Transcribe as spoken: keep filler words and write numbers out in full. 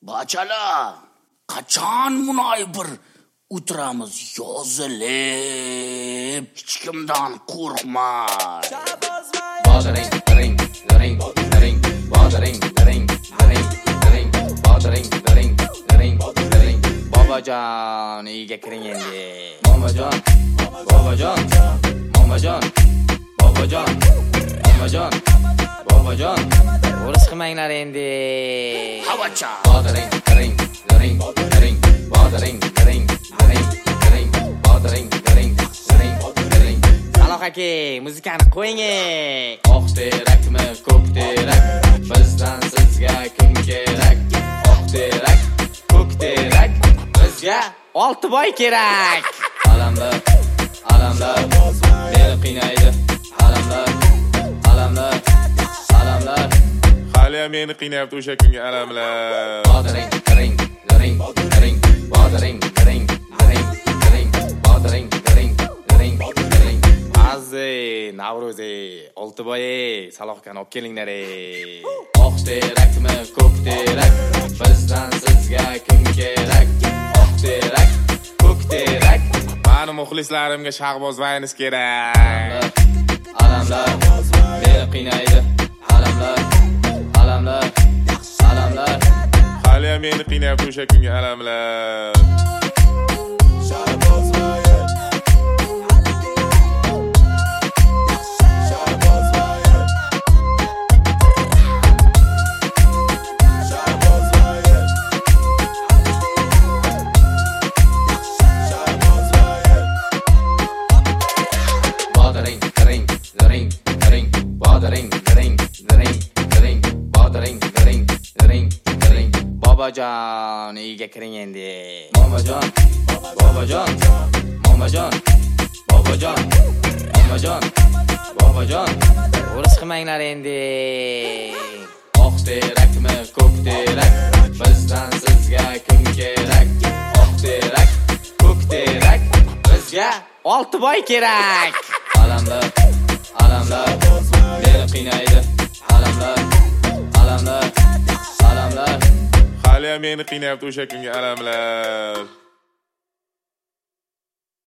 Bachala, qachon munoy bir o'tiramiz yozilib, hech kimdan qo'rqmay. Bothering, ring, ring, ring, bothering, ring, ring, ring, bothering, ring, ring, ring. Bobojon, uyga kiring endi. Momajon, bobojon, momajon, bobojon, momajon, bobojon. O'ris qilmanglar endi. Havacha. Bothering, ring, ring, ring, bothering, ring, ring, ring, bothering, ring, ring, ring. Saloh aka, muzikani qo'ying. Oq terakmi, ko'k terak, bizdan sizga kim kerak? Oq terak, ko'k terak, bizga Oltiboy kerak. Alamlar, alamlar, meni qiynaydi. Alamlar, alamlar, alamlar. Hali meni qiynayapti o'sha kungi alamlar. Bothering, ring, ring, ring, bothering, ring, ring, ring, bothering, ring, ring, ring. Azzi, Navro'zi, Oltiboy, Salohkan olib kelinglar. Oq terakmi, ko'k terak, bizdan sizga kim kerak? Oq terak, ko'k terak. Mani muxlislarimga Shahboz Vaynis kerak. Alamlar, meni qiynaydi. Alamlar, alamlar, alamlar. Hali meni qiynayapti o'sha kungi alamlar. Bothering, ring, ring, ring, bothering, ring, ring, ring, bothering, ring, ring, ring. Bobojon, uyga kiring endi. Momajon, bobojon, momajon, bobojon, momajon, bobojon. O'ris qilmanglar endi. Oq terakmi, ko'k terak, bizdan sizga kim kerak? Oq terak, ko'k terak, bizga Oltiboy kerak. Alamlar, alamlar, meni qiynaydi. Alamlar, alamlar, alamlar. Hali meni qiynayapti o'sha kungi alamlar.